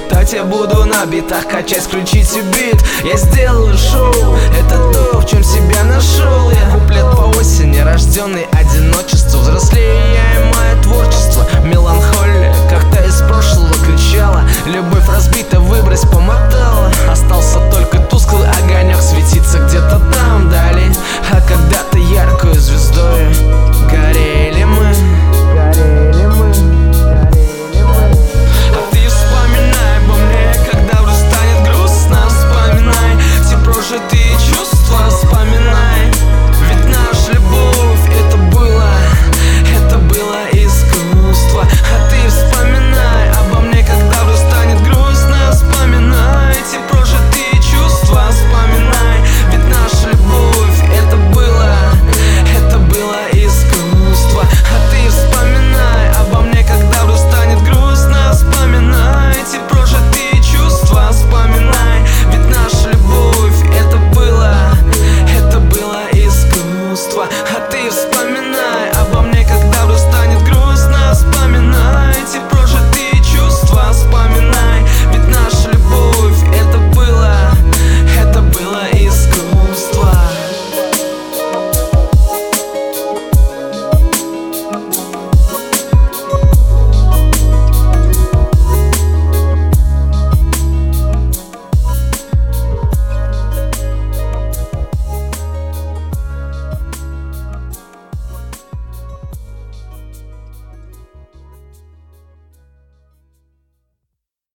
летать я буду на битах, качать, включить бит. Я сделаю шоу, это то, в чем себя нашел я. Куплет по осени, рожденный одиночеству. Взрослее я и мое творчество. Меланхолия, как-то из прошлого кричала. Любовь разбита, выбрось, помотала. Остался только